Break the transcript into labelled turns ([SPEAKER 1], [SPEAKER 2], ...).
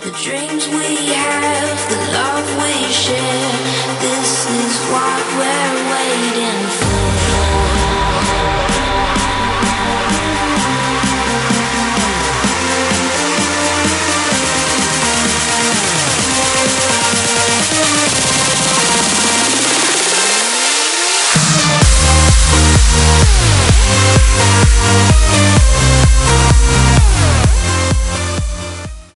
[SPEAKER 1] The dreams we have, the love we share, this is what we're waiting for.